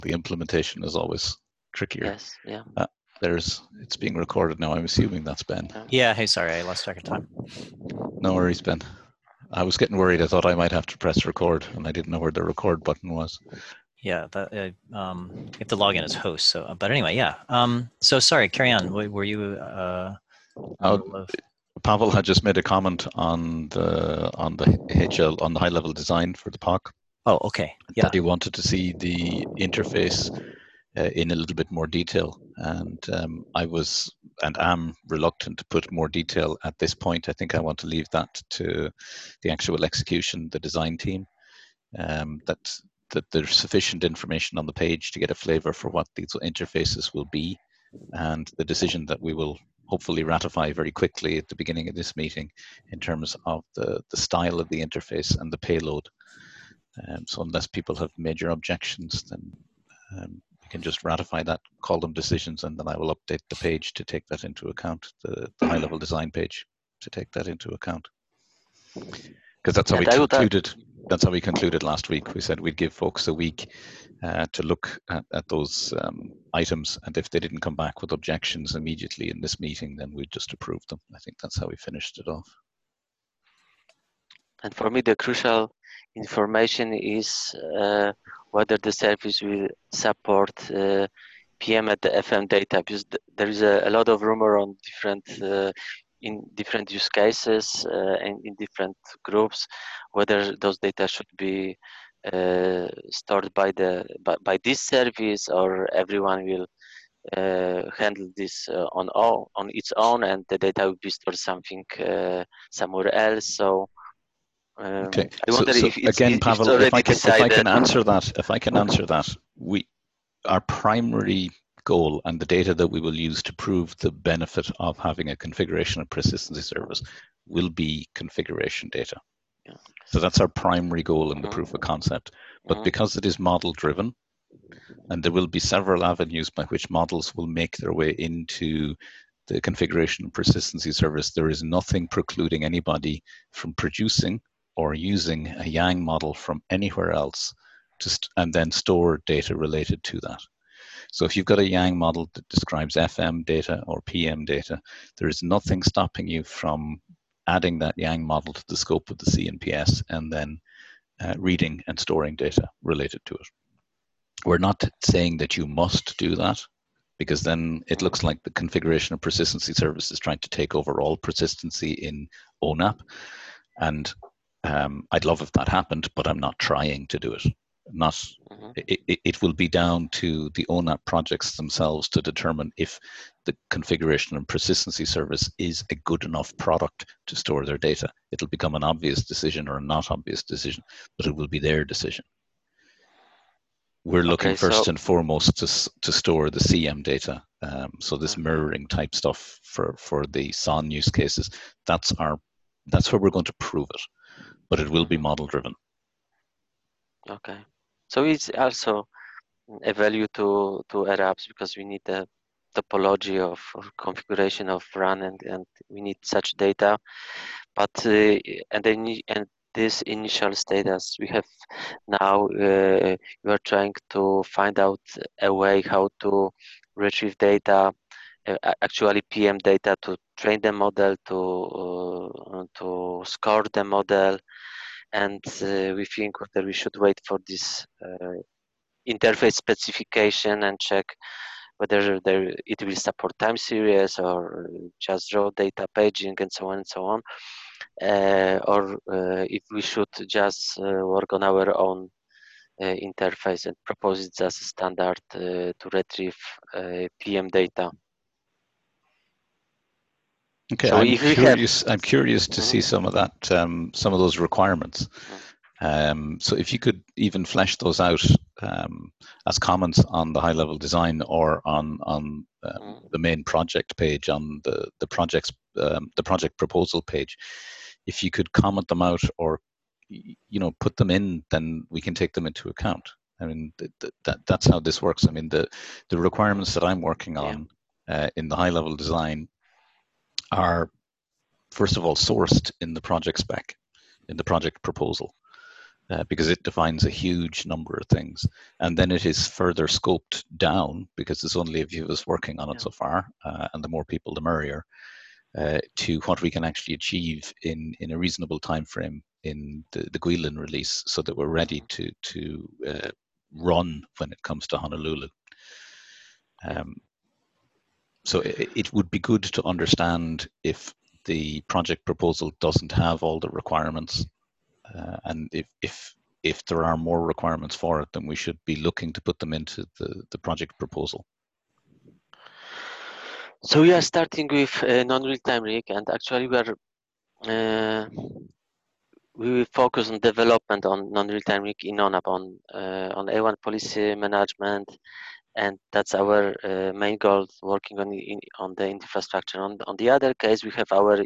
The implementation is always trickier. Yes, yeah. It's being recorded now. I'm assuming that's Ben. Yeah, hey, sorry, I lost track of time. No worries, Ben. I was getting worried. I thought I might have to press record, and I didn't know where the record button was. Yeah, you have to log in as host. So, but anyway, yeah. So sorry, carry on. Were you? Pavel had just made a comment on the HL on the high level design for the POC. Oh, okay. Yeah. That he wanted to see the interface in a little bit more detail, and I was and am reluctant to put more detail at this point. I think I want to leave that to the actual execution, the design team. That there's sufficient information on the page to get a flavor for what these interfaces will be, and the decision that we will hopefully ratify very quickly at the beginning of this meeting in terms of the style of the interface and the payload. So unless people have major objections, then we can just ratify that, call them decisions, and then I will update the page to take that into account, the high-level design page to take that into account. Because that's how we concluded. That's how we concluded last week. We said we'd give folks a week to look at those items, and if they didn't come back with objections immediately in this meeting, then we'd just approve them. I think that's how we finished it off. And for me, the crucial information is whether the service will support PM at the FM data, because there is a lot of rumor on in different use cases and in different groups, whether those data should be stored by this service, or everyone will handle this on its own, and the data will be stored somewhere else. So okay. I wonder if it's, again, Pavel, if I can answer that, our primary goal and the data that we will use to prove the benefit of having a configuration and persistency service will be configuration data. Yeah. So that's our primary goal in the proof of concept. But because it is model driven, and there will be several avenues by which models will make their way into the configuration and persistency service, there is nothing precluding anybody from producing or using a Yang model from anywhere else and then store data related to that. So if you've got a Yang model that describes FM data or PM data, there is nothing stopping you from adding that Yang model to the scope of the CNPS and then reading and storing data related to it. We're not saying that you must do that, because then it looks like the configuration of persistency service is trying to take over all persistency in ONAP. And I'd love if that happened, but I'm not trying to do it. It will be down to the ONAP projects themselves to determine if the configuration and persistency service is a good enough product to store their data. It'll become an obvious decision or a not obvious decision, but it will be their decision. We're looking first and foremost to store the CM data. So this mirroring type stuff for the SON use cases, that's where we're going to prove it, but it will be model driven. Okay. So it's also a value to AirApps, because we need the topology of configuration of run, and we need such data. But and this initial status we have now, we are trying to find out a way how to retrieve data, actually PM data, to train the model, to score the model. And we think whether we should wait for this interface specification and check whether it will support time series or just raw data paging and so on and so on, or if we should just work on our own interface and propose it as a standard to retrieve PM data. Okay, so I'm curious to see some of that, some of those requirements. So if you could even flesh those out as comments on the high-level design or on the main project page, on the project proposal page, if you could comment them out or put them in, then we can take them into account. I mean, that's how this works. I mean, the requirements that I'm working on in the high-level design are, first of all, sourced in the project spec, in the project proposal. because it defines a huge number of things. And then it is further scoped down, because there's only a few of us working on it so far, and the more people, the merrier, to what we can actually achieve in a reasonable time frame in the Guilin release, so that we're ready to run when it comes to Honolulu. So it would be good to understand if the project proposal doesn't have all the requirements, and if there are more requirements for it, then we should be looking to put them into the project proposal. So we are starting with non-real-time rig, and actually we will focus on development on non-real-time rig in ONAP on A1 policy management, and that's our main goal, working on the infrastructure. On the other case, we have our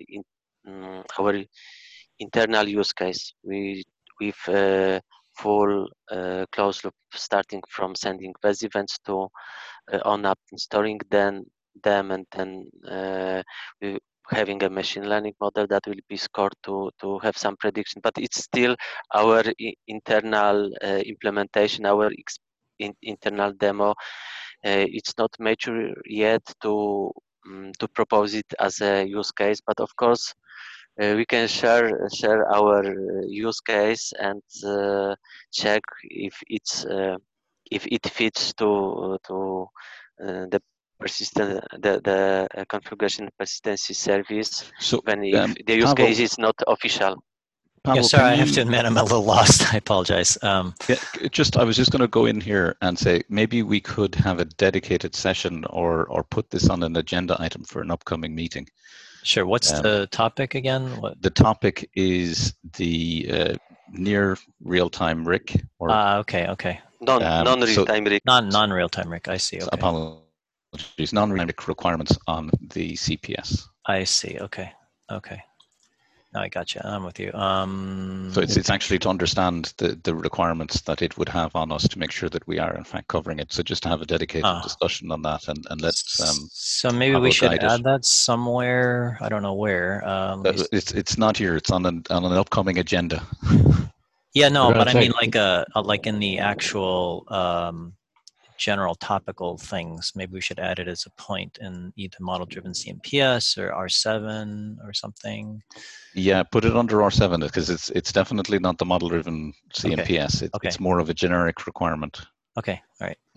internal use case. With full closed loop, starting from sending best events to ONAP, storing them, and then having a machine learning model that will be scored to have some prediction. But it's still our internal implementation, our internal demo. It's not mature yet to propose it as a use case, but of course we can share our use case and check if it fits to the persistent the configuration persistency service, So even if the use Pavel, case is not official. Yeah, sorry, I have to admit I'm a little lost. I apologize. I was just going to go in here and say maybe we could have a dedicated session or put this on an agenda item for an upcoming meeting. Sure. What's the topic again? The topic is the near real-time RIC. Okay. Non-real-time RIC. Non-real-time RIC. I see. Okay. Apologies. Non-real-time RIC requirements on the CPS. I see. Okay. No, I got you. I'm with you. So it's actually to understand the requirements that it would have on us to make sure that we are in fact covering it. So just to have a dedicated discussion on that, and let's. So maybe we should add that somewhere. I don't know where. It's not here. It's on an upcoming agenda. Yeah, no, but I mean like in the actual general topical things. Maybe we should add it as a point in either model-driven CMPS or R7 or something. Yeah, put it under R7 because it's definitely not the model-driven CMPS. Okay. It's more of a generic requirement. Okay, all right.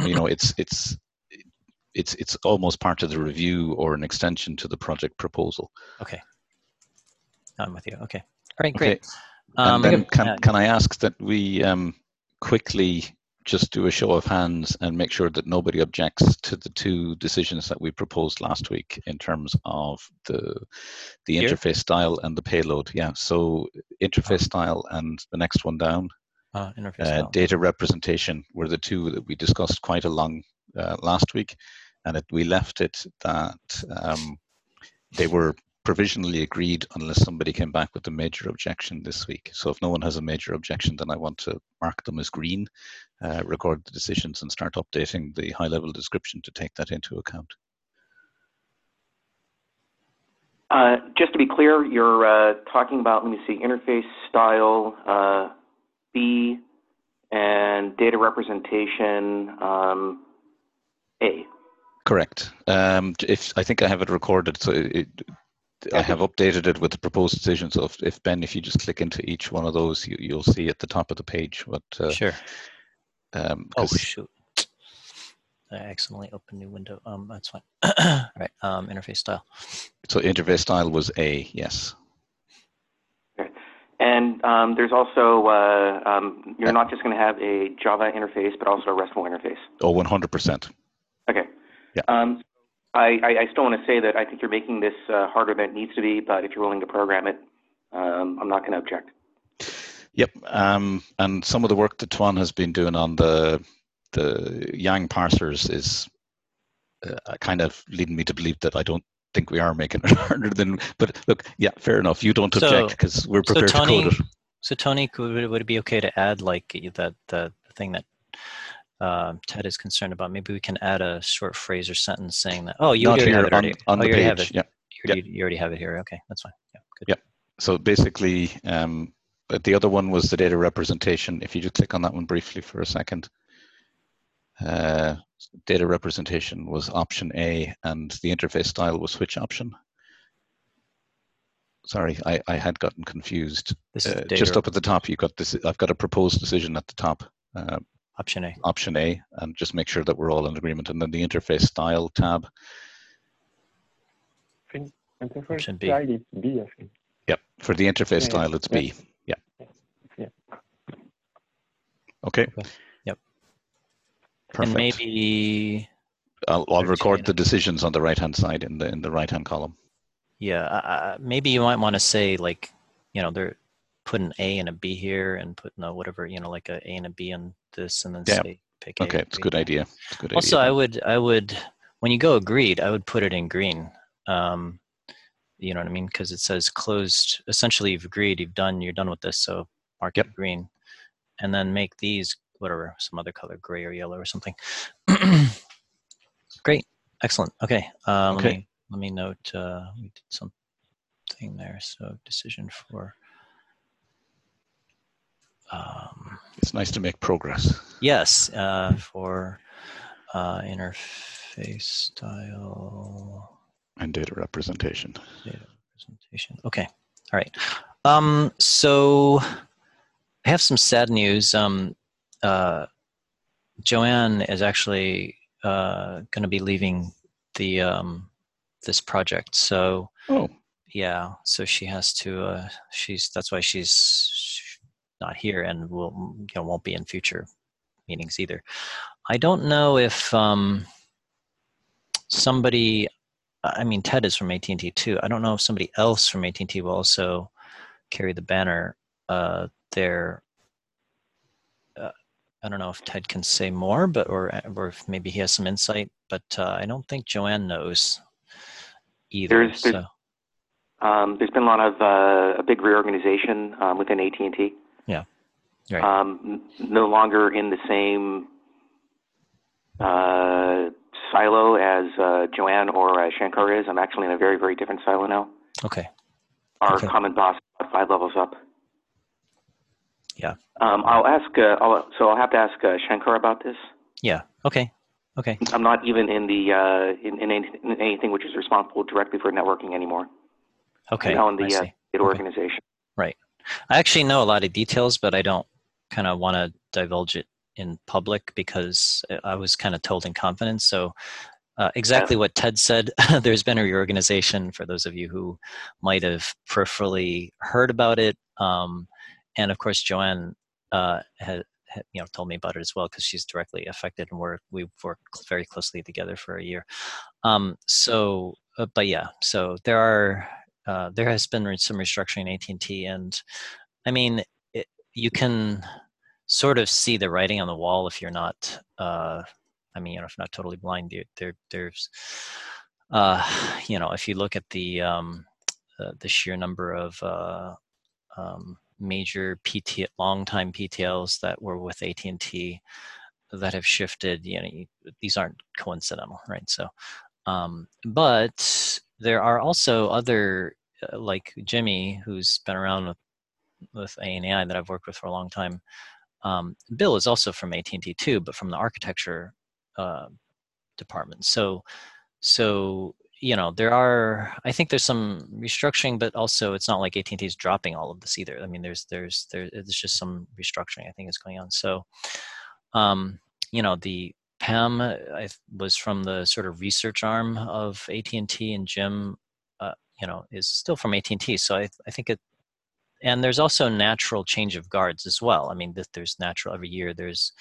It's almost part of the review or an extension to the project proposal. Okay, I'm with you. Okay, all right, great. Okay. And then can I ask that we quickly just do a show of hands and make sure that nobody objects to the two decisions that we proposed last week in terms of the interface style and the payload. Yeah, so interface style and the next one down, interface style. Data representation were the two that we discussed quite a long last week, and we left it that they were provisionally agreed unless somebody came back with a major objection this week. So if no one has a major objection, then I want to mark them as green, record the decisions, and start updating the high-level description to take that into account. Just to be clear, you're talking about, let me see, interface style B and data representation A. Correct. I think I have it recorded, so I have updated it with the proposed decision. So if Ben, if you just click into each one of those, you'll see at the top of the page what. Sure. Oh shoot! I accidentally opened a new window. That's fine. All right. Interface style. So interface style was A. Yes. Okay. And there's also you're not just going to have a Java interface, but also a RESTful interface. Oh, 100%. Okay. Yeah. I still want to say that I think you're making this harder than it needs to be, but if you're willing to program it, I'm not going to object. Yep, and some of the work that Tuan has been doing on the Yang parsers is kind of leading me to believe that I don't think we are making it harder than. But look, yeah, fair enough. You don't object because we're prepared to code it. So Tony, would it be okay to add like the thing that Ted is concerned about? Maybe we can add a short phrase or sentence saying that. Oh, you already have it already. On the page. Yeah. You already have it here. Okay, that's fine. Yeah, good. Yeah. So basically, but the other one was the data representation. If you just click on that one briefly for a second. Data representation was option A, and the interface style was which option? Sorry, I had gotten confused. This is just up at the top, you've got this. I've got a proposed decision at the top. Option A. Option A, and just make sure that we're all in agreement. And then the interface style tab. Option B. Style is B, I think. Yep, for the interface style, it's B. Yeah. Okay. Yep. Perfect. And maybe I'll record the decisions on the right-hand side in the right-hand column. Yeah, maybe you might want to say, like, they're put an A and a B here, and put whatever, like a A and a B on this, and then say pick A. Okay, it's a good idea. It's a good also, idea. I would when you go agreed, I would put it in green. You know what I mean? Because it says closed. Essentially, you've agreed. You're done with this. So mark it green, and then make these whatever, some other color, gray or yellow or something. Great, excellent. Okay. Let me note we did something there. So decision for. It's nice to make progress. Yes, for interface style. And data representation. Data representation. Okay. All right. So I have some sad news. Joanne is actually going to be leaving the this project. So yeah. So she has to. That's why she's not here, and won't be in future meetings either. I don't know if somebody. I mean, Ted is from AT&T too. I don't know if somebody else from AT&T will also carry the banner there. I don't know if Ted can say more, or if maybe he has some insight. But I don't think Joanne knows either. There's been a lot of a big reorganization within AT&T. Yeah, right. No longer in the same silo as Joanne or Shankar is. I'm actually in a very, very different silo now. Okay. Our common boss is 5 levels up. Yeah. I'll have to ask Shankar about this. Yeah. Okay. I'm not even in the in anything which is responsible directly for networking anymore. Okay. I'm now in the data organization. Right. I actually know a lot of details, but I don't kind of want to divulge it in public because I was kind of told in confidence. So exactly what Ted said, there's been a reorganization for those of you who might have peripherally heard about it. And of course, Joanne had told me about it as well because she's directly affected, and we've worked very closely together for a year. But yeah, so there has been some restructuring in AT&T, and I mean, you can sort of see the writing on the wall if you're not, if not totally blind. There's, if you look at the sheer number of major long-time PTLs that were with AT&T that have shifted, these aren't coincidental, right? So, but there are also other, like Jimmy, who's been around with ANAI that I've worked with for a long time. Bill is also from AT&T too, but from the architecture department. So I think there's some restructuring, but also it's not like AT&T is dropping all of this either. I mean, there's just some restructuring I think is going on. So, the Pam was from the sort of research arm of AT&T, and Jim, is still from AT&T. So I think it, and there's also natural change of guards as well. I mean, there's natural every year. There's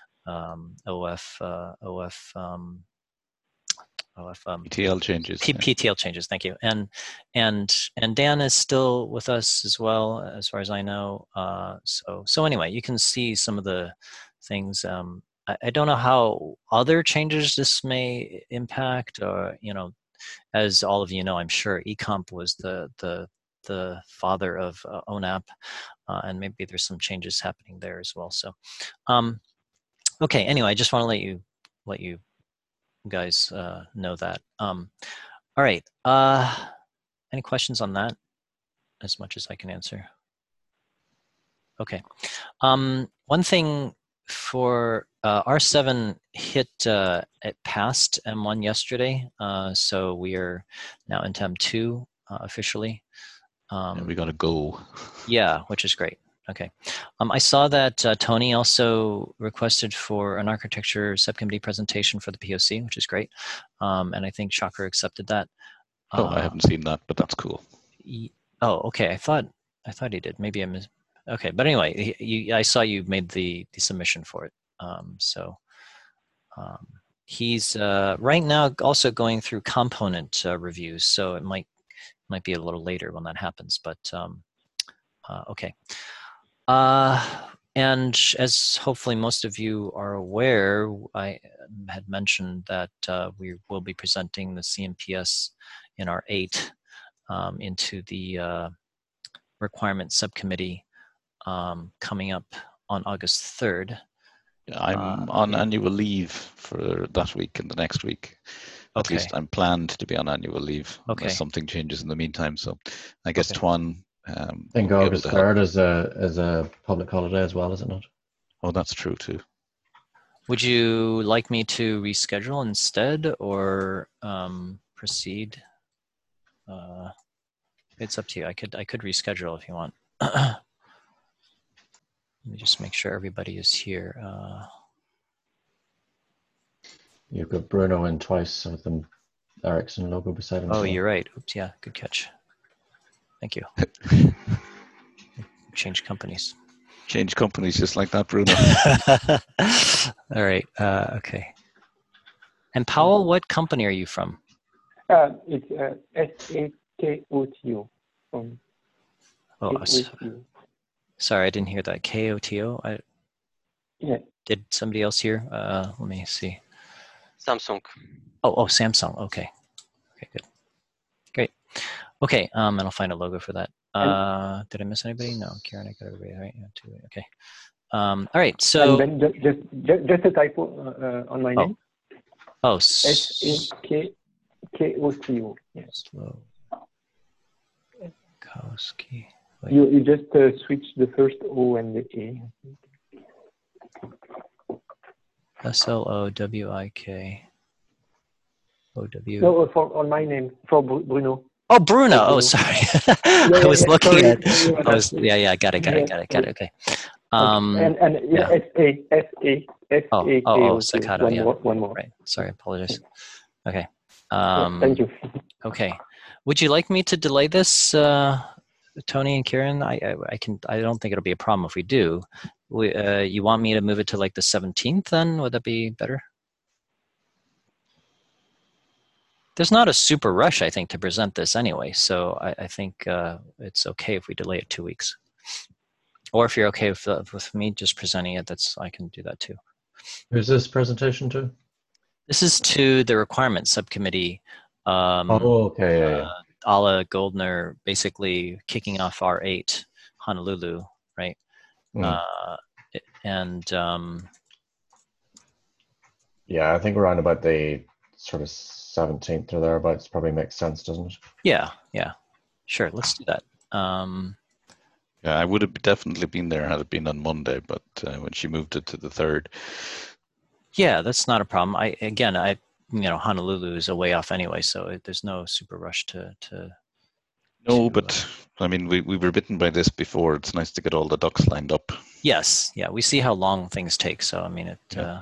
PTL changes. PTL changes. Thank you. And Dan is still with us as well, as far as I know. So anyway, you can see some of the things. I don't know how other changes this may impact, or as all of you know, I'm sure eComp was the father of ONAP, and maybe there's some changes happening there as well. So, okay. Anyway, I just want to let you guys know that. All right. Any questions on that? As much as I can answer. Okay. One thing for R7 hit, it passed M1 yesterday, so we are now into M2 officially. We got to go. Yeah, which is great. Okay. I saw that Tony also requested for an architecture subcommittee presentation for the POC, which is great. And I think Chakra accepted that. I haven't seen that, but that's cool. Oh, okay. I thought he did. Maybe I missed. Okay, but anyway, I saw you made the submission for it. He's right now also going through component reviews, so it might be a little later when that happens. But okay. And as hopefully most of you are aware, I had mentioned that we will be presenting the CMPS in R8 into the requirement subcommittee coming up on August 3rd. I'm on annual leave for that week and the next week. At least I'm planned to be on annual leave unless something changes in the meantime. So I guess Tuan. I think August 3rd is a public holiday as well, is it not? Oh, that's true too. Would you like me to reschedule instead or proceed? It's up to you. I could reschedule if you want. Let me just make sure everybody is here. You've got Bruno in twice with the Ericsson logo beside him. Oh, you're right. Oops, yeah, good catch. Thank you. Change companies. Change companies just like that, Bruno. All right. Okay. And Powell, what company are you from? It's SAKOTO. Oh, sorry, I didn't hear that. KOTO? Yeah. Did somebody else hear? Let me see. Samsung. Oh, Samsung. Okay. Okay, good. Great. Okay, and I'll find a logo for that. Did I miss anybody? No, Karen, I got everybody right. Yeah, two. Okay. All right. So. And then just a typo on my name. Oh. SAKOTO. Yes. Kowski. You just switch the first O and the A. SLOWIK. OW. No, on my name for Bruno. Oh, Bruno. Oh, sorry. I was looking at. I got it. Okay. Oh, staccato. Yeah. One more. Right. Sorry. Apologize. Okay. Thank you. Okay. Would you like me to delay this, Tony and Kieran? I don't think it'll be a problem if we do. You want me to move it to like the 17th then? Would that be better? There's not a super rush, I think, to present this anyway. So I think it's okay if we delay it 2 weeks. Or if you're okay with me just presenting it, I can do that too. Who's this presentation to? This is to the requirement subcommittee. Okay. Ala Goldner basically kicking off R8 Honolulu, right? Yeah, I think around about the sort of 17th or thereabouts probably makes sense, doesn't it? Yeah. Sure, let's do that. Yeah, I would have definitely been there had it been on Monday, but when she moved it to the 3rd. Yeah, that's not a problem. Honolulu is a way off anyway, so there's no super rush to. No, but I mean, we were bitten by this before. It's nice to get all the ducks lined up. Yes, yeah, we see how long things take. So I mean, Okay.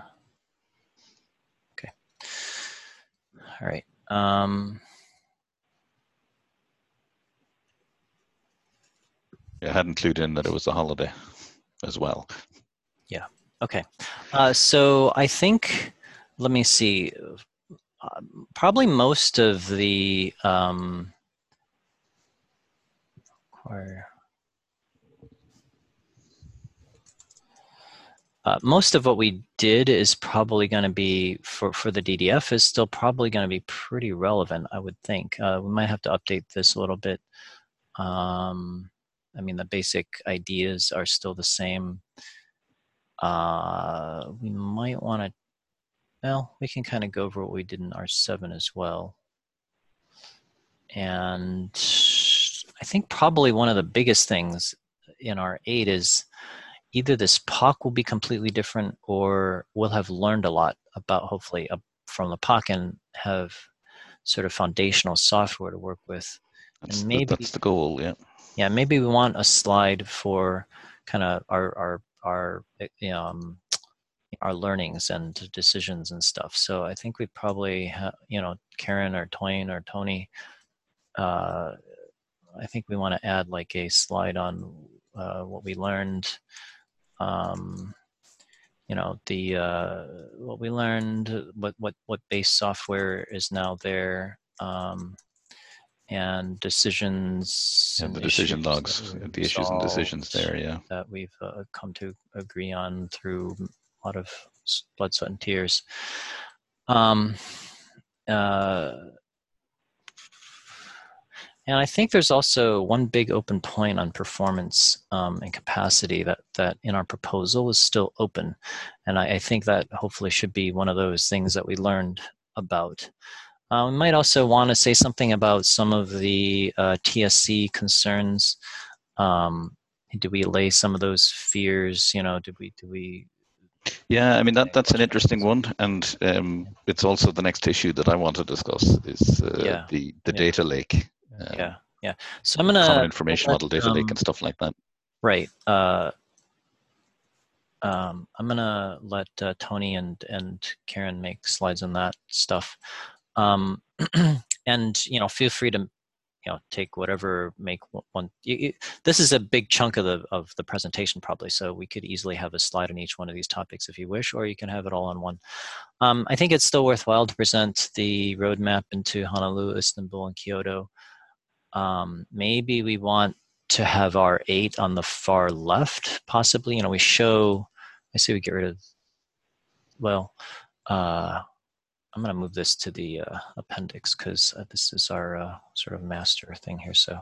All right. I hadn't included in that it was a holiday as well. Yeah. Okay. So I think, let me see. Probably most of the most of what we did is probably going to be for the DDF is still probably going to be pretty relevant, I would think. We might have to update this a little bit. I mean, the basic ideas are still the same. We might want to, well, we can kind of go over what we did in R7 as well. And I think probably one of the biggest things in R8 is either this POC will be completely different, or we'll have learned a lot about, hopefully, from the POC and have sort of foundational software to work with. And maybe that's the goal, yeah. Yeah, maybe we want a slide for kind of our learnings and decisions and stuff. So I think we probably, Karen or Toyin or Tony, I think we want to add like a slide on what we learned, what we learned, what base software is now there, and decisions. And the decision logs, the issues and decisions there, yeah. That we've come to agree on through a lot of blood, sweat, and tears. And I think there's also one big open point on performance and capacity that in our proposal is still open. And I think that hopefully should be one of those things that we learned about. We might also want to say something about some of the TSC concerns. Do we allay some of those fears? Do we? Yeah, I mean that's an interesting one, and it's also the next issue that I want to discuss is the data lake. Yeah. So I'm gonna common information model data lake and stuff like that. Right. I'm gonna let Tony and Karen make slides on that stuff. And feel free to take whatever, make one. This is a big chunk of the presentation probably, so we could easily have a slide on each one of these topics if you wish, or you can have it all on one. I think it's still worthwhile to present the roadmap into Honolulu, Istanbul, and Kyoto. Maybe we want to have R8 on the far left, possibly. I say we get rid of, I'm going to move this to the appendix because this is our sort of master thing here. So,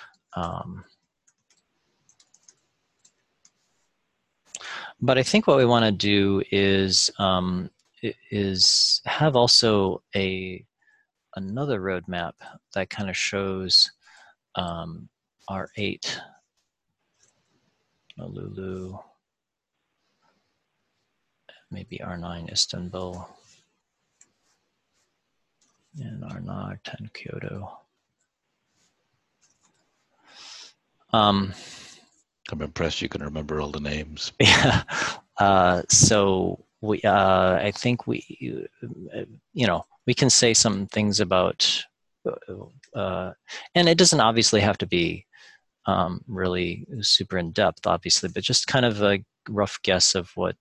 but I think what we want to do is have also another roadmap that kind of shows R8, Honolulu, maybe R9, Istanbul, and R9, 10, Kyoto. I'm impressed you can remember all the names. Yeah. So I think we can say some things about, and it doesn't obviously have to be really super in depth, obviously, but just kind of a rough guess of what.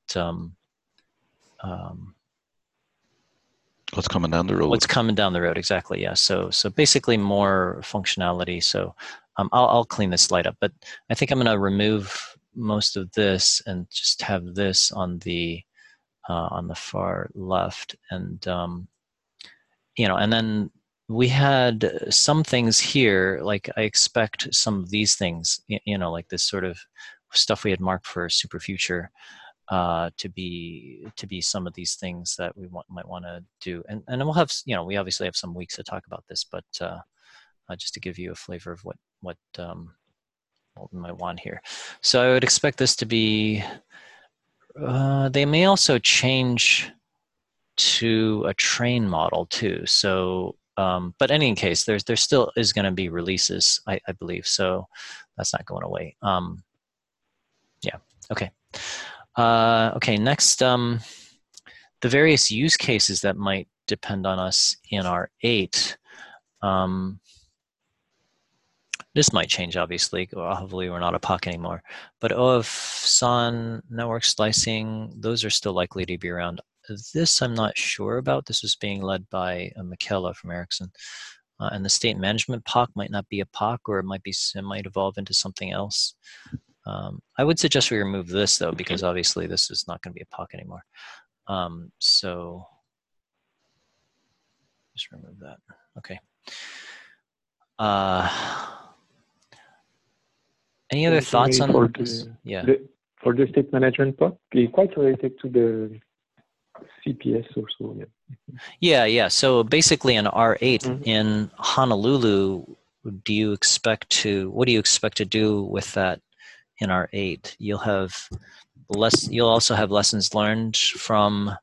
What's coming down the road? What's coming down the road, exactly, yeah. So basically more functionality. So I'll clean this slide up, but I think I'm going to remove most of this and just have this on the far left. And, and then we had some things here, like I expect some of these things, like this sort of stuff we had marked for super future, to be some of these things that we might want to do, and we'll have we obviously have some weeks to talk about this, but just to give you a flavor of what we might want here. So I would expect this to be. They may also change to a train model too. So, but in any case, there still is going to be releases, I believe. So that's not going away. Yeah. Okay. Okay, next, the various use cases that might depend on us in R8. This might change, obviously. Hopefully we're not a POC anymore. But OF, SON, network slicing, those are still likely to be around. This I'm not sure about. This is being led by Michaela from Ericsson. And the state management POC might not be a POC, or it might evolve into something else. I would suggest we remove this though, because obviously this is not going to be a POC anymore. So just remove that. Okay. Any other thoughts on this? Yeah. For the state management POC, it's quite related to the CPS also. Yeah. So basically in R8 in Honolulu, what do you expect to do with that in R8, you'll also have lessons learned from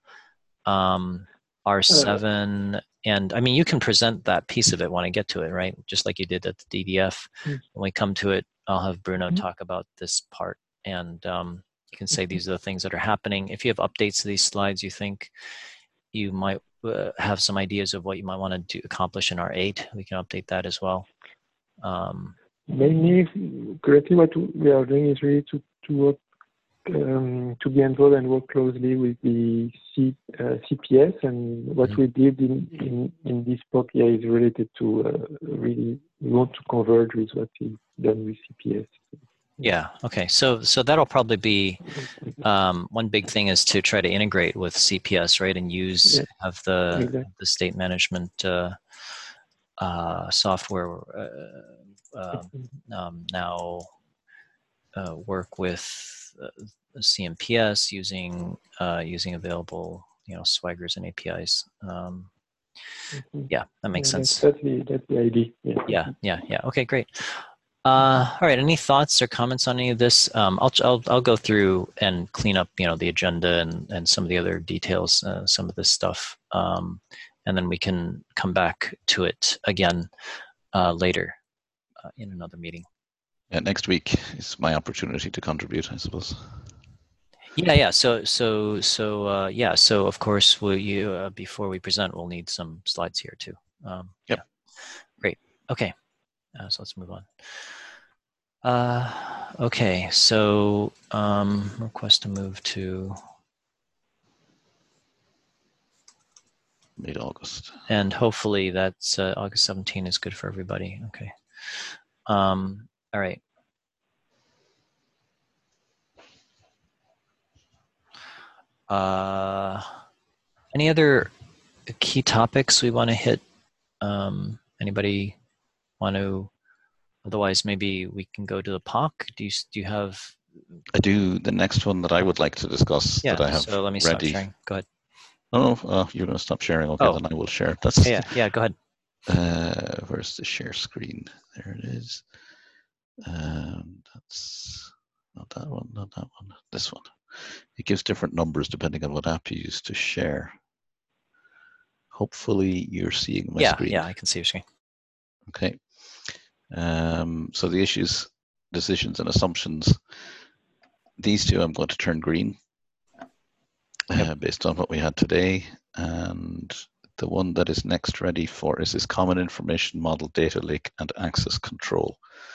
R7. And I mean, you can present that piece of it when I get to it, right? Just like you did at the DDF. When we come to it, I'll have Bruno talk about this part, and you can say these are the things that are happening. If you have updates to these slides, you think you might have some ideas of what you might want to accomplish in R8, we can update that as well. Mainly, currently what we are doing is really to work, to be involved and work closely with the CPS, and what we did in this POC is related to really, we want to converge with what is done with CPS. Yeah, okay, so that'll probably be one big thing, is to try to integrate with CPS, right, and use the state management software now work with CMPS using available swaggers and APIs. Yeah, that makes sense. That's the idea. Yeah. Okay, great. All right. Any thoughts or comments on any of this? I'll go through and clean up the agenda and some of the other details, some of this stuff, and then we can come back to it again later in another meeting. Yeah, next week is my opportunity to contribute, I suppose. Yeah. So of course, before we present, we'll need some slides here too. Yep. Yeah. Great. Okay. So let's move on. Okay. So request to move to mid-August. And hopefully that's August 17 is good for everybody. Okay. All right. Any other key topics we want to hit? Anybody want to? Otherwise, maybe we can go to the POC. Do you have? I do. The next one that I would like to discuss that I have so let me ready. Stop sharing. Go ahead. Oh, you're going to stop sharing. Okay, then I will share. That's yeah. Go ahead. Where's the share screen? There it is. That's not that one. Not that one. This one. It gives different numbers depending on what app you use to share. Hopefully you're seeing my screen. Yeah, I can see your screen. Okay. So the issues, decisions, and assumptions. These two I'm going to turn green based on what we had today. And the one that is next ready for is this common information model, data lake, and access control.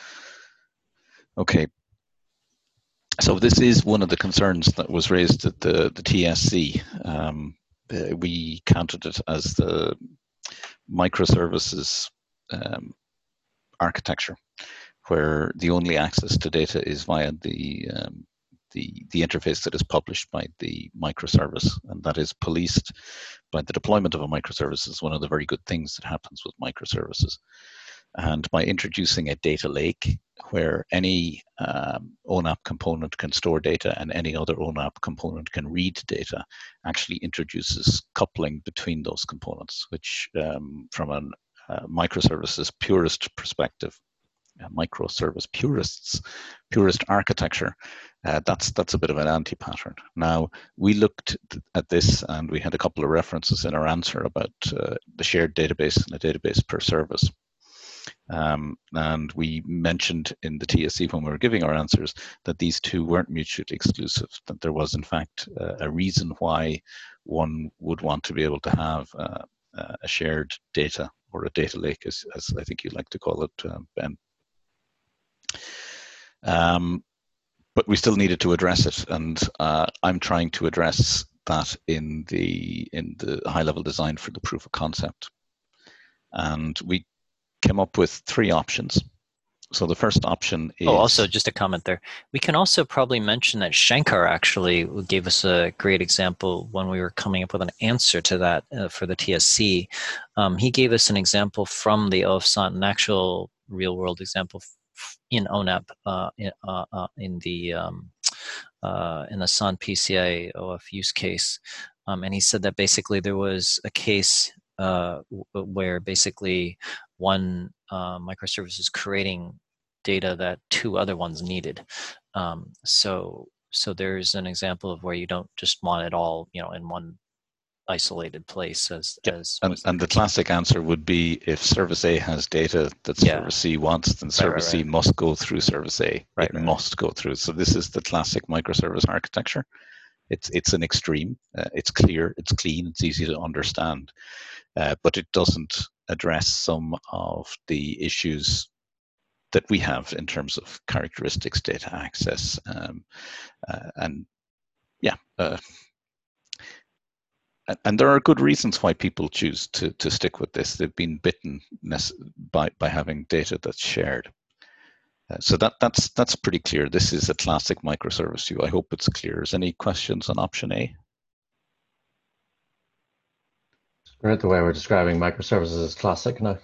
Okay. So this is one of the concerns that was raised at the TSC. We counted it as the microservices architecture, where the only access to data is via the interface that is published by the microservice, and that is policed by the deployment of a microservice. Is one of the very good things that happens with microservices. And by introducing a data lake where any ONAP component can store data and any other ONAP component can read data, actually introduces coupling between those components, which from a microservices purist perspective, microservice purist architecture, that's a bit of an anti-pattern. Now, we looked at this and we had a couple of references in our answer about the shared database and a database per service. And we mentioned in the TSC when we were giving our answers that these two weren't mutually exclusive, that there was in fact a reason why one would want to be able to have a shared data or a data lake, as I think you like to call it, Ben. But we still needed to address it, and I'm trying to address that in the high-level design for the proof of concept. And we came up with 3 options. So the first option is... Oh, also just a comment there. We can also probably mention that Shankar actually gave us a great example when we were coming up with an answer to that for the TSC. He gave us an example from the OFSANT, an actual real-world example in ONAP in the SAN PCI OF use case. And he said that basically there was a case where basically one microservice is creating data that 2 other ones needed. So there's an example of where you don't just want it all, in one isolated place and the classic answer would be if service A has data that service C wants, then service C must go through service A. It must go through. So this is the classic microservice architecture. It's an extreme. It's clear, it's clean, it's easy to understand, but it doesn't address some of the issues that we have in terms of characteristics, data access, and there are good reasons why people choose to stick with this. They've been bitten by having data that's shared. So that's pretty clear. This is a classic microservice view. I hope it's clear. Is any questions on option A? Great, the way we're describing microservices is classic now.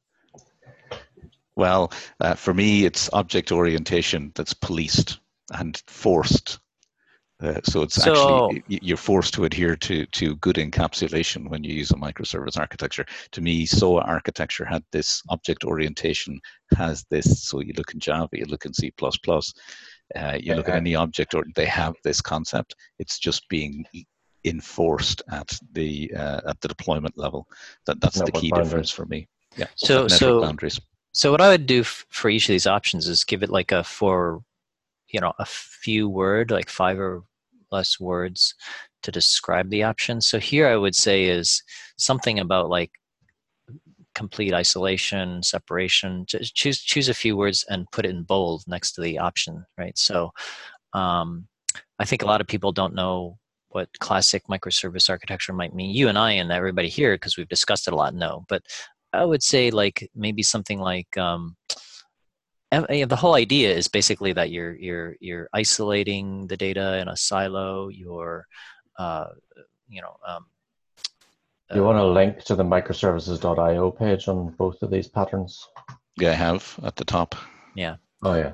Well, for me, it's object orientation that's policed and forced. So actually, you're forced to adhere to good encapsulation when you use a microservice architecture. To me, SOA architecture had this object orientation, has this. So you look in Java, you look in C++, you look at any object, or they have this concept. It's just being enforced at the deployment level. That's the key difference for me. Yeah. So boundaries. So what I would do for each of these options is give it like a few word, like 5 or less words to describe the option. So here I would say is something about like complete isolation, separation. Just choose a few words and put it in bold next to the option, right? So I think a lot of people don't know what classic microservice architecture might mean. You and I and everybody here, because we've discussed it a lot, know. But I would say like maybe something like the whole idea is basically that you're isolating the data in a silo. You want to link to the microservices.io page on both of these patterns? Yeah, I have at the top. Yeah. Oh yeah.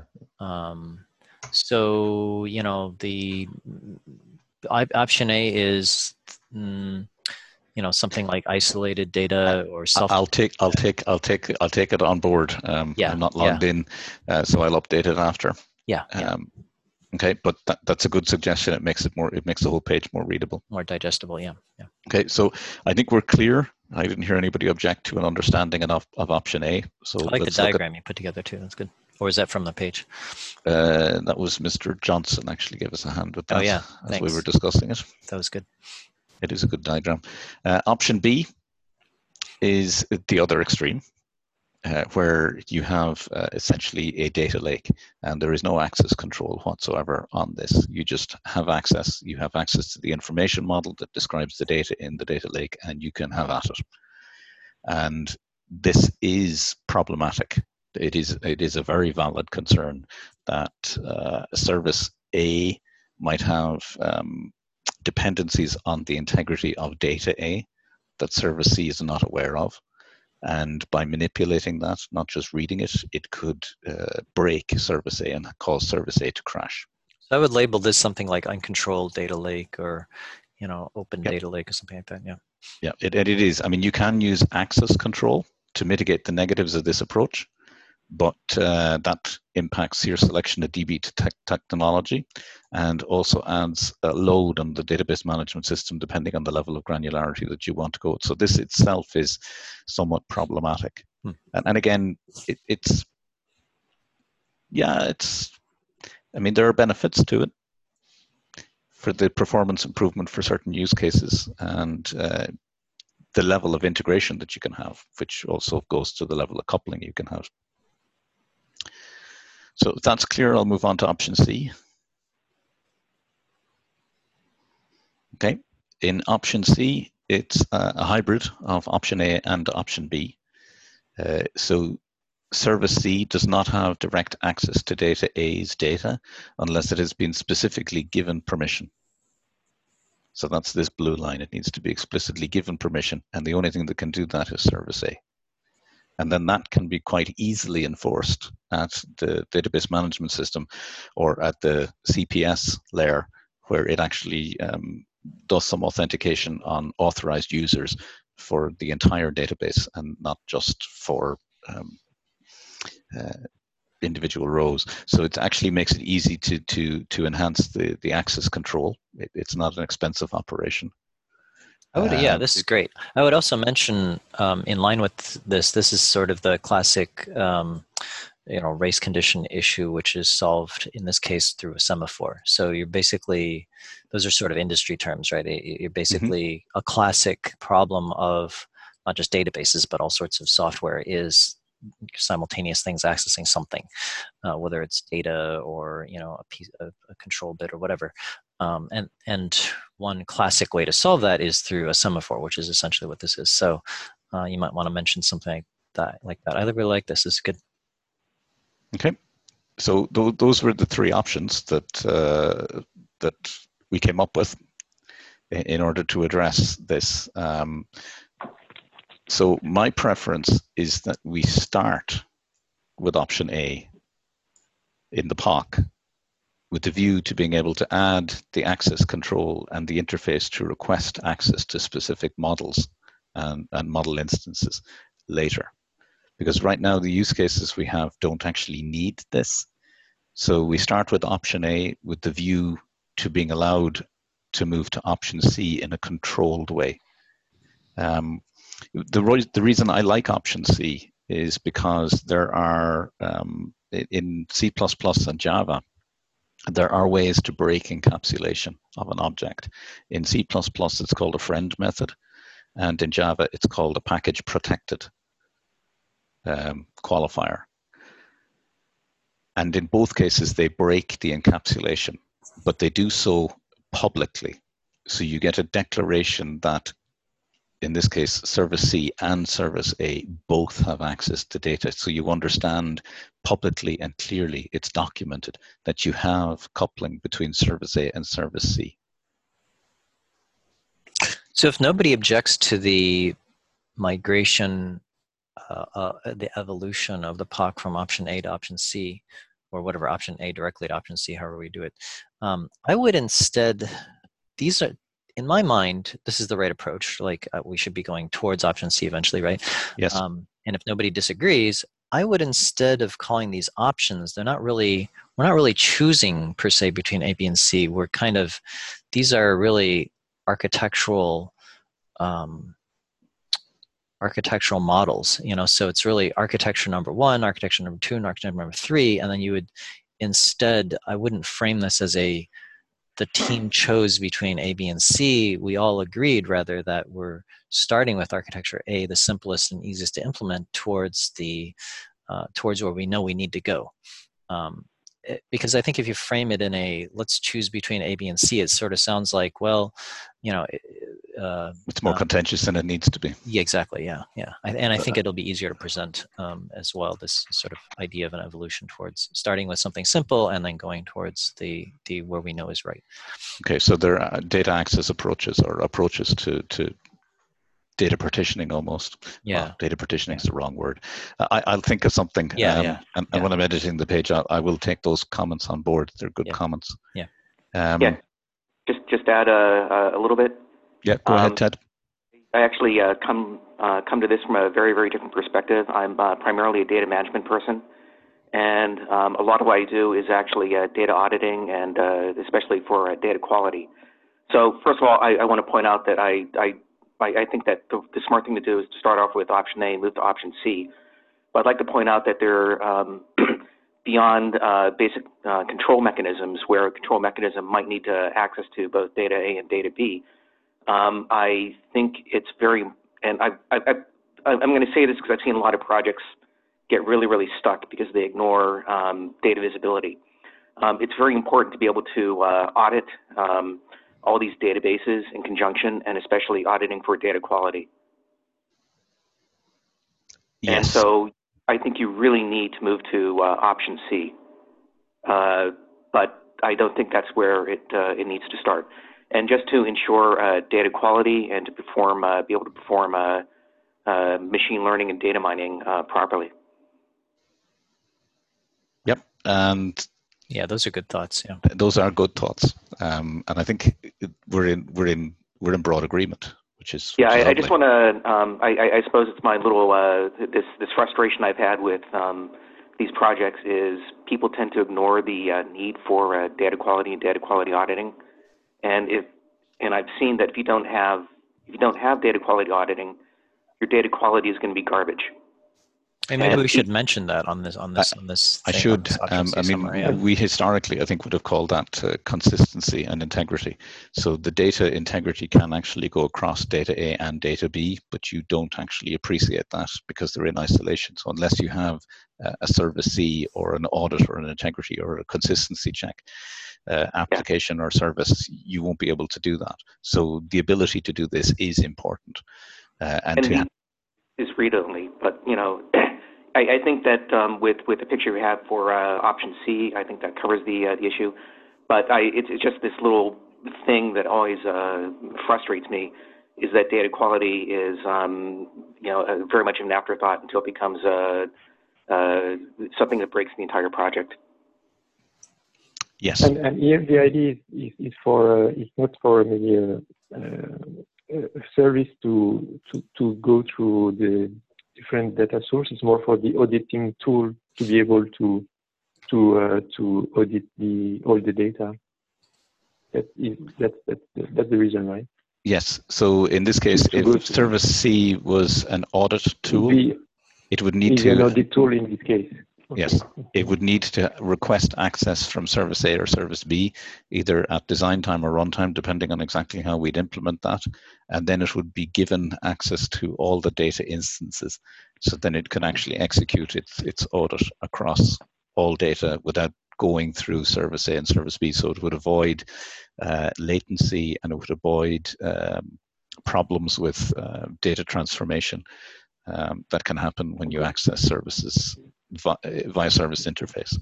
So the option A is something like isolated data or self. I'll take it on board. I'm not logged in, so I'll update it after. Yeah. Okay, but that's a good suggestion. It makes the whole page more readable, more digestible. Yeah. Okay, so I think we're clear. I didn't hear anybody object to an understanding of option A. So I like the diagram you put together too. That's good. Or is that from the page? That was Mr. Johnson actually gave us a hand with that. Oh yeah, as we were discussing it. That was good. It is a good diagram. Option B is the other extreme, where you have essentially a data lake, and there is no access control whatsoever on this. You just have access. You have access to the information model that describes the data in the data lake, and you can have at it. And this is problematic. It is a very valid concern that service A might have dependencies on the integrity of data A that service C is not aware of. And by manipulating that, not just reading it, it could break service A and cause service A to crash. So I would label this something like uncontrolled data lake or open data lake or something like that. Yeah. Yeah, it is. I mean, you can use access control to mitigate the negatives of this approach, but that impacts your selection of DB technology and also adds a load on the database management system depending on the level of granularity that you want to go. So this itself is somewhat problematic. And again, I mean, there are benefits to it for the performance improvement for certain use cases and the level of integration that you can have, which also goes to the level of coupling you can have. So if that's clear, I'll move on to option C. Okay, in option C, it's a hybrid of option A and option B. So service C does not have direct access to data A's data unless it has been specifically given permission. So that's this blue line. It needs to be explicitly given permission, and the only thing that can do that is service A. And then that can be quite easily enforced at the database management system or at the CPS layer, where it actually does some authentication on authorized users for the entire database and not just for individual rows. So it actually makes it easy to enhance the access control. It's not an expensive operation. Yeah, this is great. I would also mention, in line with this is sort of the classic, race condition issue, which is solved in this case through a semaphore. So you're basically, those are sort of industry terms, right? You're basically a classic problem of not just databases, but all sorts of software is simultaneous things accessing something, whether it's data or a piece of a control bit or whatever. And one classic way to solve that is through a semaphore, which is essentially what this is. So you might want to mention something like that. I really like this. This is good. Okay, so those were the three options that we came up with in order to address this. So my preference is that we start with option A in the POC, with the view to being able to add the access control and the interface to request access to specific models and model instances later. Because right now the use cases we have don't actually need this. So we start with option A with the view to being allowed to move to option C in a controlled way. The reason I like option C is because there are, in C++ and Java, there are ways to break encapsulation of an object. In C++, it's called a friend method, and in Java, it's called a package protected qualifier. And in both cases, they break the encapsulation, but they do so publicly. So you get a declaration that, in this case, service C and service A both have access to data. So you understand publicly and clearly, it's documented that you have coupling between service A and service C. So if nobody objects to the migration, the evolution of the POC from option A to option C, or whatever, option A directly to option C, however we do it, I would instead, these are, in my mind, this is the right approach. Like we should be going towards option C eventually, right? Yes. And if nobody disagrees, I would, instead of calling these options, we're not really choosing per se between A, B, and C. We're kind of, these are really architectural models, so it's really architecture number 1, architecture number 2, and architecture number 3, and then you would instead, I wouldn't frame this as the team chose between A, B, and C. We all agreed rather that we're starting with architecture A, the simplest and easiest to implement, towards where we know we need to go. Because I think if you frame it in a let's choose between A, B, and C, it sort of sounds like, well, it's more contentious than it needs to be. Yeah, exactly. Yeah. I think it'll be easier to present as well, this sort of idea of an evolution towards starting with something simple and then going towards the where we know is right. Okay, so there are data access approaches, or approaches to data partitioning almost. Yeah. Well, data partitioning is the wrong word. I'll think of something. And when I'm editing the page, I will take those comments on board. They're good comments. Yeah. Just add a little bit. Yeah, go ahead, Ted. I actually come to this from a very, very different perspective. I'm primarily a data management person, and a lot of what I do is actually data auditing, and especially for data quality. So first of all, I want to point out that I think that the smart thing to do is to start off with option A and move to option C. But I'd like to point out that there beyond basic control mechanisms, where a control mechanism might need to access to both data A and data B. I think it's very, and I'm going to say this because I've seen a lot of projects get really, really stuck because they ignore data visibility. It's very important to be able to audit all these databases in conjunction, and especially auditing for data quality. Yes. And so I think you really need to move to option C, but I don't think that's where it needs to start. And just to ensure data quality and to perform, be able to perform machine learning and data mining properly. Yep, and yeah, those are good thoughts. Yeah, those are good thoughts, and I think we're in broad agreement, which is I just want to. I suppose it's my little this frustration I've had with the these projects is people tend to ignore the need for data quality and data quality auditing, and I've seen that if you don't have data quality auditing, your data quality is going to be garbage. And maybe we should mention that on this. I should. I mean, summary, yeah. we historically, I think, would have called that consistency and integrity. So the data integrity can actually go across data A and data B, but you don't actually appreciate that because they're in isolation. So unless you have a service C or an audit or an integrity or a consistency check application or service, you won't be able to do that. So the ability to do this is important. And to is read-only, but you know, I think that with the picture we have for option C, I think that covers the issue. But it's just this little thing that always frustrates me, is that data quality is you know, very much an afterthought until it becomes something that breaks the entire project. Yes. And here the idea is for it's not for maybe a service to go through the different data sources, more for the auditing tool to be able to audit all the data. That's the reason, right? Yes. So in this case, if Service C was an audit tool, it would need to an audit tool in this case. Okay. Yes, it would need to request access from Service A or Service B, either at design time or runtime, depending on exactly how we'd implement that. And then it would be given access to all the data instances. So then it can actually execute its audit across all data without going through Service A and Service B. So it would avoid latency, and it would avoid problems with data transformation that can happen when you access services via service interface.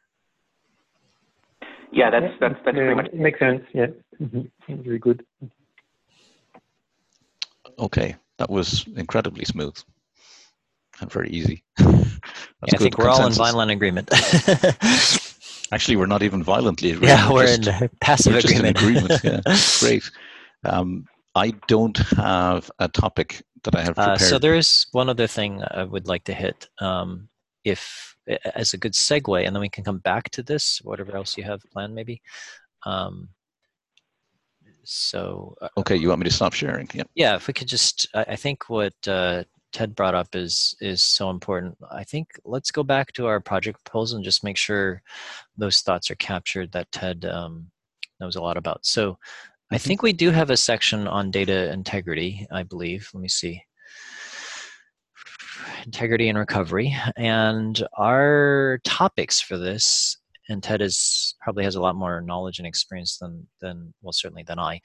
Yeah, that's pretty much makes sense. Yeah, very good. Okay, that was incredibly smooth and very easy. I think we're all in violent agreement. Actually, we're not even violently agreeing. Yeah, we're in passive agreement. agreement. Yeah, great. I don't have a topic that I have prepared. So there is one other thing I would like to hit, if as a good segue, and then we can come back to this, whatever else you have planned, maybe. Okay, you want me to stop sharing? Yeah. Yeah, if we could just, I think what Ted brought up is so important. I think let's go back to our project proposal and just make sure those thoughts are captured that Ted knows a lot about. So I think we do have a section on data integrity, I believe. Let me see. Integrity and recovery. And our topics for this, and Ted probably has a lot more knowledge and experience than well, certainly than I.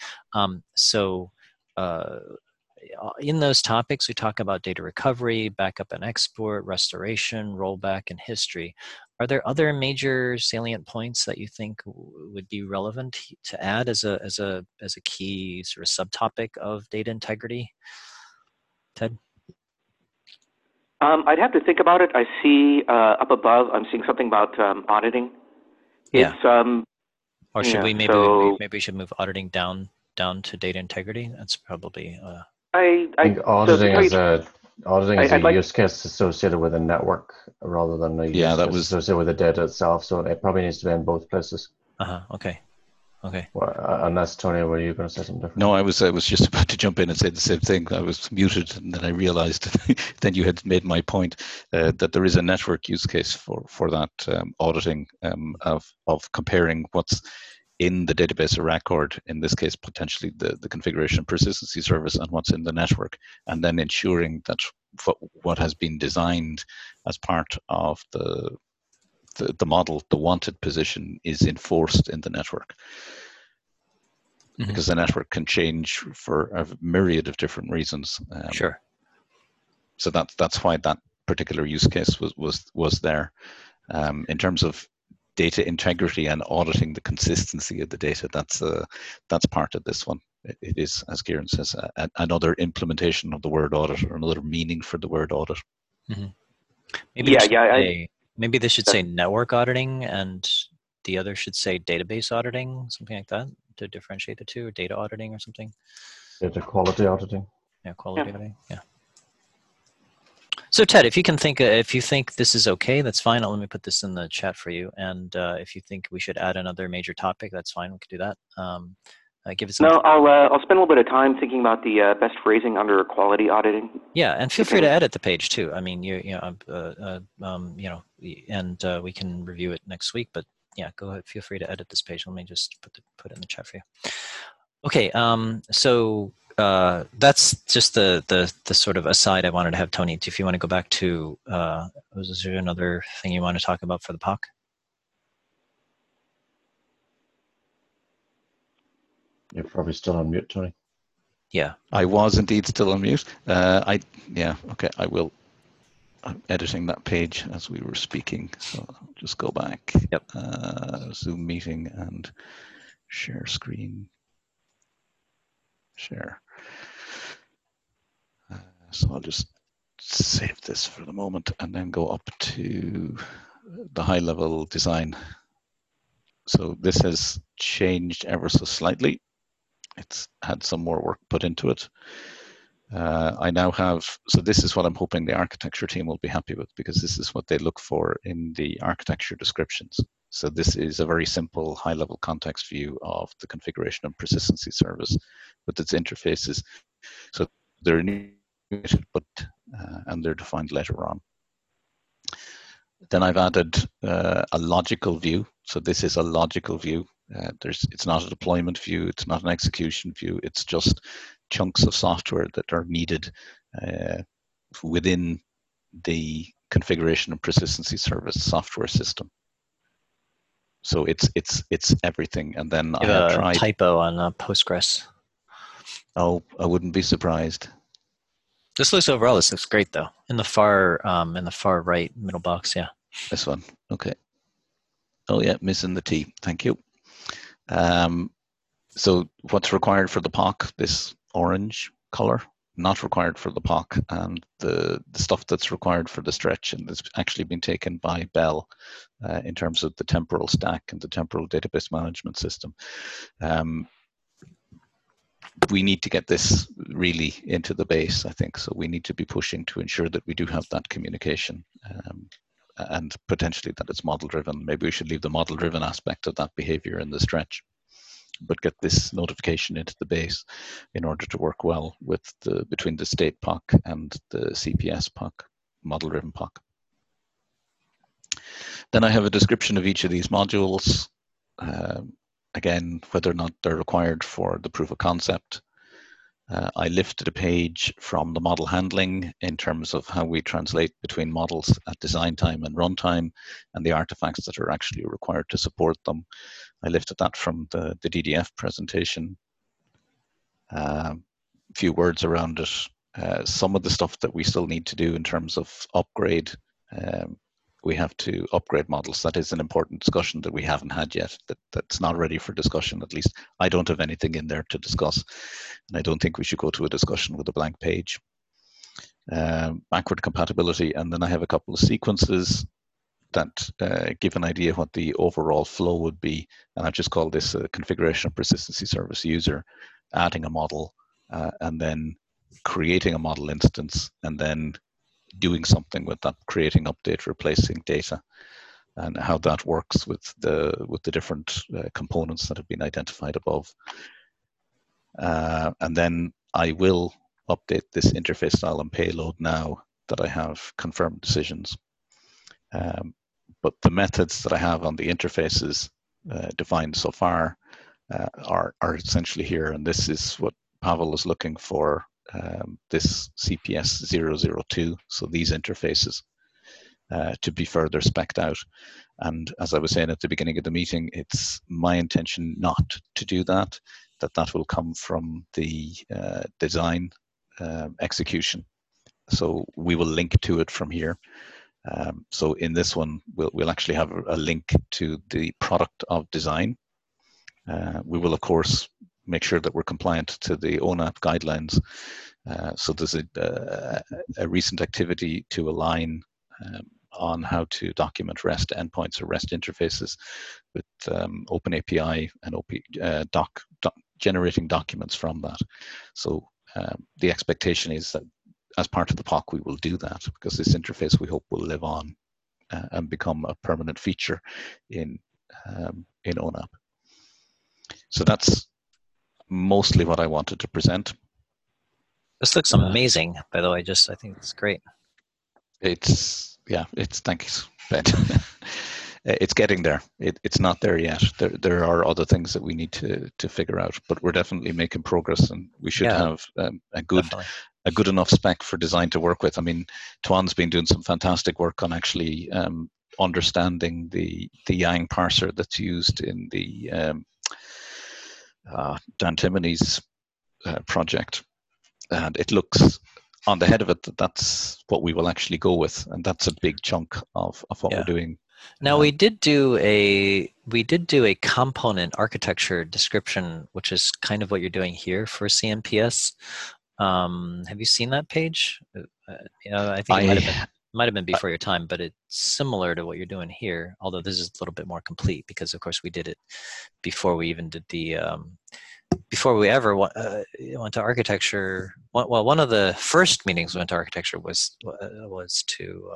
In those topics, we talk about data recovery, backup and export, restoration, rollback, and history. Are there other major salient points that you think would be relevant to add as a key sort of subtopic of data integrity? Ted? I'd have to think about it. I see up above, I'm seeing something about auditing. Yeah. It's, or should we maybe we should move auditing down to data integrity? That's probably. I think auditing is a use case associated with a network rather than a use case associated with the data itself. So it probably needs to be in both places. Okay. Okay. Well, unless Tony, were you going to say something different? No, I was just about to jump in and say the same thing. I was muted, and then I realized then you had made my point that there is a network use case for that auditing of comparing what's in the database or record, in this case potentially the configuration persistency service, and what's in the network, and then ensuring that what has been designed as part of the model, the wanted position, is enforced in the network. Because the network can change for a myriad of different reasons. Sure. So that's why that particular use case was there. In terms of data integrity and auditing the consistency of the data, that's part of this one. It is, as Kieran says, another implementation of the word audit, or another meaning for the word audit. Maybe they should say network auditing, and the other should say database auditing, something like that, to differentiate the two, or data auditing or something. Data quality auditing. Yeah, quality auditing. Yeah. So Ted, if you think this is okay, that's fine. Let me put this in the chat for you. And if you think we should add another major topic, that's fine. We could do that. Give it some. No, I'll spend a little bit of time thinking about the best phrasing under quality auditing. Yeah, and feel free to edit the page too. I mean, and we can review it next week. But yeah, go ahead. Feel free to edit this page. Let me just put it in the chat for you. Okay. So that's just the sort of aside I wanted to have, Tony. If you want to go back to, was there another thing you want to talk about for the POC? You're probably still on mute, Tony. Yeah, I was indeed still on mute. Okay, I will. I'm editing that page as we were speaking, so I'll just go back. Yep. Zoom meeting and share screen. Share. So I'll just save this for the moment and then go up to the high-level design. So this has changed ever so slightly. It's had some more work put into it. I now have, so this is what I'm hoping the architecture team will be happy with, because this is what they look for in the architecture descriptions. So this is a very simple high-level context view of the configuration and persistency service with its interfaces. So they're enumerated, but and they're defined later on. Then I've added a logical view. So this is a logical view. It's not a deployment view. It's not an execution view. It's just chunks of software that are needed within the configuration and persistency service software system. So it's everything. And then I have tried typo on Postgres. Oh, I wouldn't be surprised. This looks great though. In the far right middle box, yeah. This one, okay. Oh yeah, missing the T. Thank you. So what's required for the POC? This orange color, not required for the POC, and the stuff that's required for the stretch, and it's actually been taken by Bell in terms of the temporal stack and the temporal database management system. We need to get this really into the base, I think. So we need to be pushing to ensure that we do have that communication and potentially that it's model driven. Maybe we should leave the model driven aspect of that behavior in the stretch, but get this notification into the base in order to work well with between the state POC and the CPS POC, model driven POC. Then I have a description of each of these modules. Again, whether or not they're required for the proof of concept. I lifted a page from the model handling in terms of how we translate between models at design time and runtime and the artifacts that are actually required to support them. I lifted that from the DDF presentation. A few words around it. Some of the stuff that we still need to do in terms of upgrade. We have to upgrade models. That is an important discussion that we haven't had yet. That's not ready for discussion. At least I don't have anything in there to discuss, and I don't think we should go to a discussion with a blank page. Backward compatibility, and then I have a couple of sequences that give an idea what the overall flow would be, and I've just called this a configuration of persistency service user, adding a model, and then creating a model instance, and then doing something with that, creating, update, replacing data, and how that works with the different components that have been identified above. And then I will update this interface style and payload now that I have confirmed decisions. But the methods that I have on the interfaces defined so far are essentially here, and this is what Pavel is looking for. This CPS 002, so these interfaces to be further spec'd out. And as I was saying at the beginning of the meeting, it's my intention not to do that, that will come from the design execution. So we will link to it from here. So in this one, we'll actually have a link to the product of design. We will, of course, make sure that we're compliant to the ONAP guidelines. So there's a recent activity to align on how to document REST endpoints or REST interfaces with OpenAPI and generating documents from that. So the expectation is that as part of the POC, we will do that because this interface we hope will live on and become a permanent feature in ONAP. So that's mostly what I wanted to present. This looks amazing, by the way. I think it's great. Thanks, Ben. It's getting there. It's not there yet. There are other things that we need to figure out, but we're definitely making progress, and we should have a good enough spec for design to work with. I mean, Tuan's been doing some fantastic work on actually understanding the Yang parser that's used in the Dan Timoney's project, and it looks on the head of it that's what we will actually go with, and that's a big chunk of what we're doing. Now we did do a component architecture description, which is kind of what you're doing here for CMPS. Have you seen that page? I think it might have been before your time, but it's similar to what you're doing here. Although this is a little bit more complete because, of course, we did it before we even did the before we ever went to architecture. Well, one of the first meetings we went to architecture was to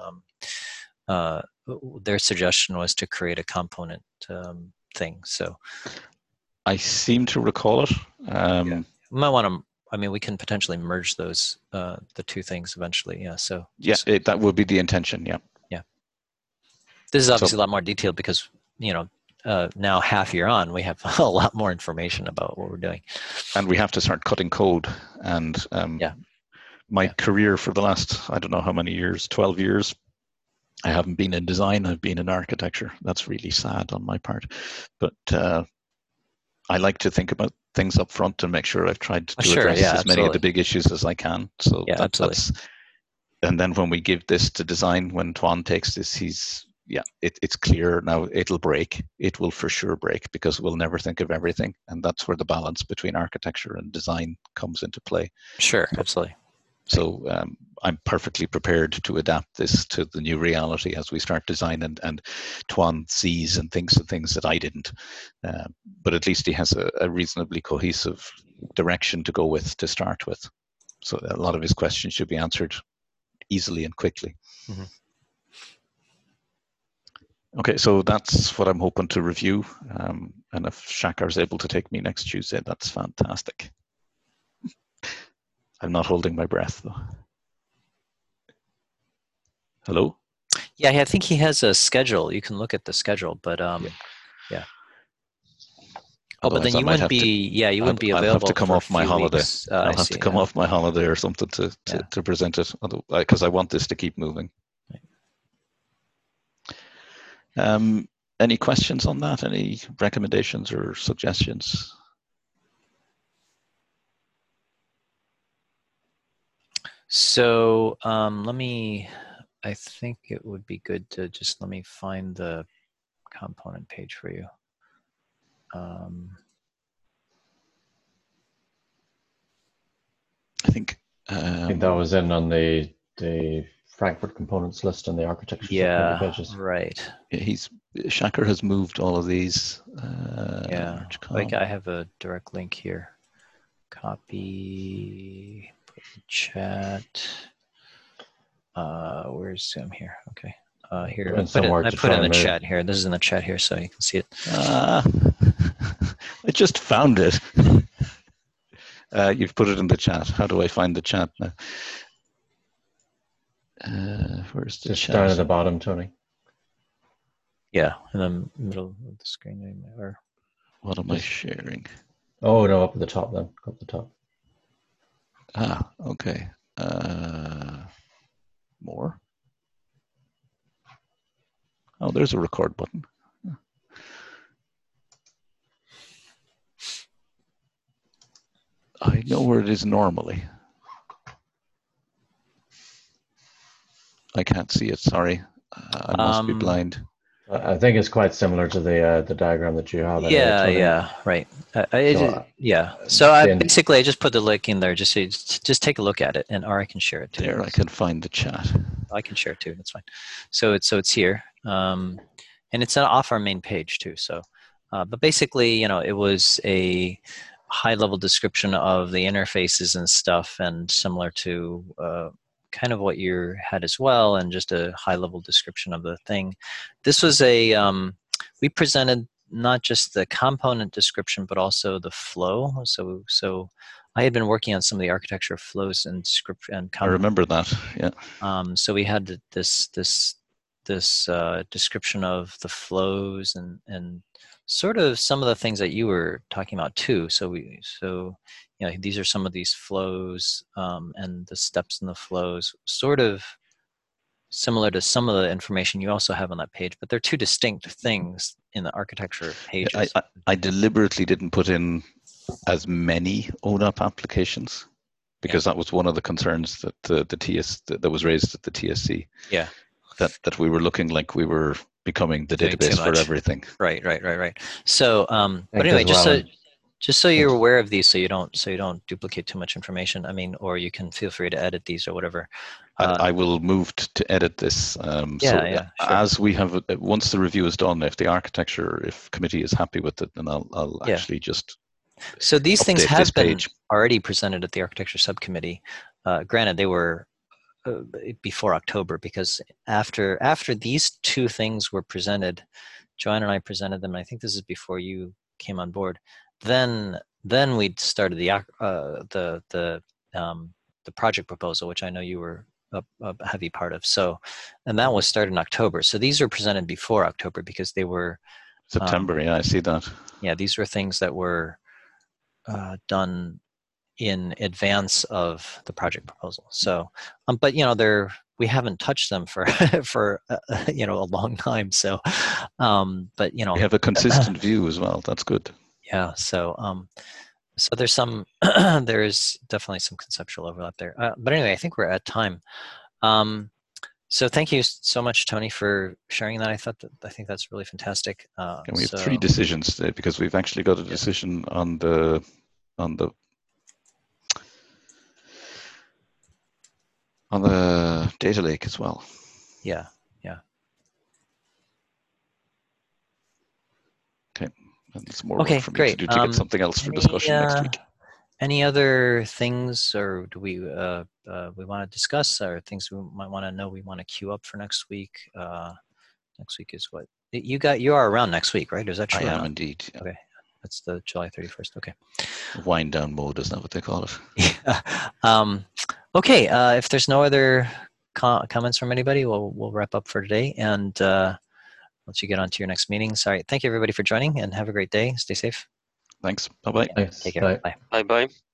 their suggestion was to create a component thing. So I seem to recall it. You might want to. I mean, we can potentially merge those the two things eventually. Yeah. So that would be the intention. Yeah. Yeah. This is obviously a lot more detailed because now half year on, we have a lot more information about what we're doing. And we have to start cutting code. And my career for the last, I don't know how many years, 12 years, I haven't been in design, I've been in architecture. That's really sad on my part. But I like to think about things up front and make sure I've tried to address as many of the big issues as I can. So that's, and then when we give this to design, when Tuan takes this, it's clear now it'll break. It will for sure break because we'll never think of everything. And that's where the balance between architecture and design comes into play. Sure, absolutely. So I'm perfectly prepared to adapt this to the new reality as we start design, and Tuan sees and thinks of things that I didn't. But at least he has a reasonably cohesive direction to go with to start with. So a lot of his questions should be answered easily and quickly. Mm-hmm. Okay, so that's what I'm hoping to review. And if Shakar is able to take me next Tuesday, that's fantastic. I'm not holding my breath, though. Hello? Yeah, I think he has a schedule. You can look at the schedule, but yeah. Oh, but then you wouldn't be. You wouldn't be available. I'll have to come off my holiday. I'll have to come off my holiday or something to present it, because I want this to keep moving. Any questions on that? Any recommendations or suggestions? So I think it would be good to just let me find the component page for you. I think that was in on the Frankfurt components list on the architecture pages. Right. Shakar has moved all of these. Like I have a direct link here. Copy, put in chat. Where's Zoom here? Okay. Here, I put it in the chat here. This is in the chat here, so you can see it. I just found it. You've put it in the chat. How do I find the chat now? Where's the just chat? down at the bottom, Tony. Yeah, in the middle of the screen. Or what am I sharing? Oh no, up at the top then. Up the top. Okay. More. Oh, there's a record button. I know where it is normally. I can't see it, sorry. I must be blind. I think it's quite similar to the diagram that you have. Right. So basically, I just put the link in there. Just take a look at it, or I can share it too. There, I can find the chat. I can share it too. That's fine. So it's here, and it's off our main page too. So, but basically, it was a high-level description of the interfaces and stuff, and similar to kind of what you had as well, and just a high-level description of the thing. This was we presented not just the component description, but also the flow. So I had been working on some of the architecture flows and script and I remember that. Yeah. So we had this description of the flows and sort of some of the things that you were talking about too. So these are some of these flows and the steps in the flows, sort of similar to some of the information you also have on that page, but they're two distinct things in the architecture pages. I deliberately didn't put in as many ONUP applications because that was one of the concerns that that was raised at the TSC. Yeah. That we were looking like we were becoming the database for everything. Right. So, but anyway, just so you're aware of these, so you don't duplicate too much information. I mean, or you can feel free to edit these or whatever. I will move to edit this. Sure. As we have, once the review is done, if the committee is happy with it, then I'll actually just. So these things have been already presented at the architecture subcommittee. Granted, they were before October, because after these two things were presented, Joanne and I presented them. And I think this is before you came on board. Then we started the project proposal, which I know you were a heavy part of. So, and that was started in October. So these were presented before October because they were September. Yeah, I see that. Yeah, these were things that were done in advance of the project proposal. So, but we haven't touched them for a long time. So, but we have a consistent view as well. That's good. Yeah. So, so there's there's definitely some conceptual overlap there. But anyway, I think we're at time. So thank you so much, Tony, for sharing that. I think that's really fantastic. And we have 3 decisions today because we've actually got a decision on the data lake as well. Yeah. Okay. And it's more work for me to do to get something else for discussion next week. Any other things, or do we want to discuss, or things we might want to know we want to queue up for next week? Next week is what? You are around next week, right? Is that true? I am indeed. Yeah. Okay. That's the July 31st. Okay. Wind down mode, isn't that what they call it? Yeah. Okay. If there's no other comments from anybody, we'll wrap up for today and let you get on to your next meeting. Sorry. Thank you, everybody, for joining, and have a great day. Stay safe. Thanks. Bye-bye. Thanks. Take care. Bye. Bye. Bye-bye.